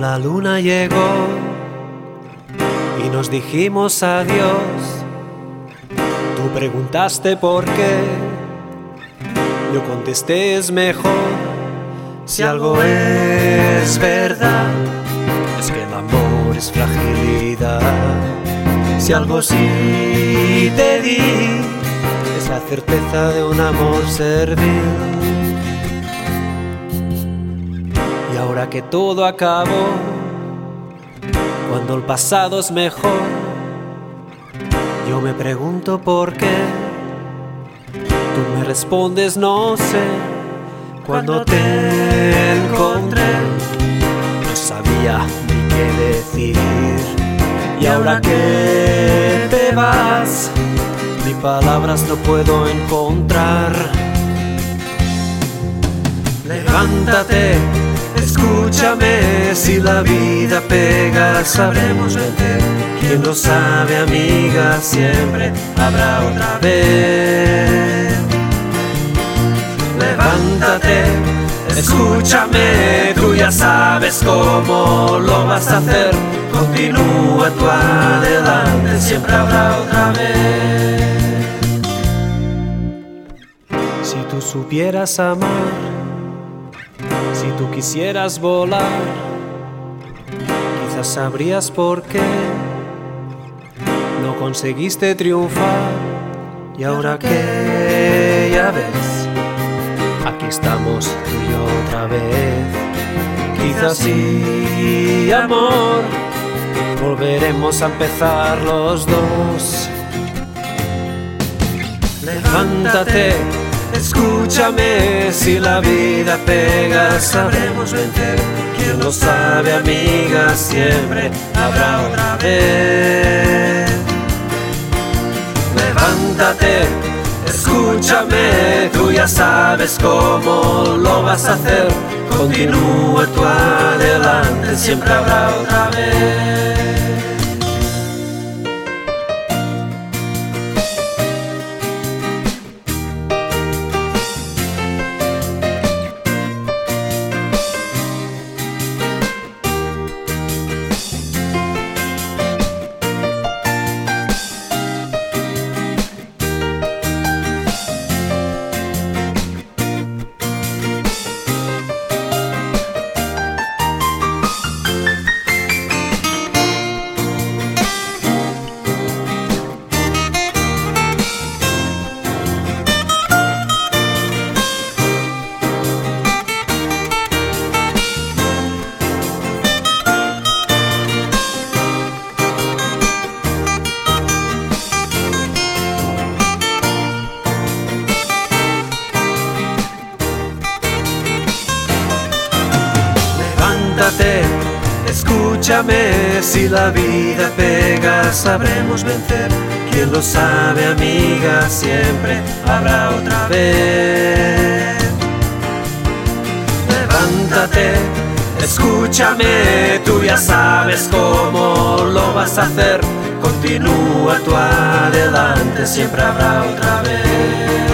la luna llegó y nos dijimos adiós. Tú preguntaste por qué, yo contesté es mejor. Si algo es verdad, es que el amor es fragilidad. Si algo sí te di, es la certeza de un amor servil. Y ahora que todo acabó, cuando el pasado es mejor, yo me pregunto por qué. Tú me respondes no sé. Cuando te encontré, no sabía ni qué decir. Y ahora que te vas, ni palabras no puedo encontrar. Levántate, escúchame, si la vida pega sabremos vencer. Quien lo sabe, amiga, siempre habrá otra vez. Levántate, escúchame, tú ya sabes cómo lo vas a hacer. Continúa tú adelante, siempre habrá otra vez. Si tú supieras amar, si tú quisieras volar, quizás sabrías por qué no conseguiste triunfar. Y ahora que ya ves, aquí estamos tú y yo otra vez. Quizás sí, amor, volveremos a empezar los dos. Levántate, escúchame, si la vida pega sabremos vencer. Quien lo sabe, amiga, siempre habrá otra vez. Levántate, escúchame, tú ya sabes cómo lo vas a hacer. Continúa tú adelante, siempre habrá otra vez. Levántate, escúchame, si la vida pega sabremos vencer. Quien lo sabe, amiga, siempre habrá otra vez. Levántate, escúchame, tú ya sabes cómo lo vas a hacer. Continúa tú adelante, siempre habrá otra vez.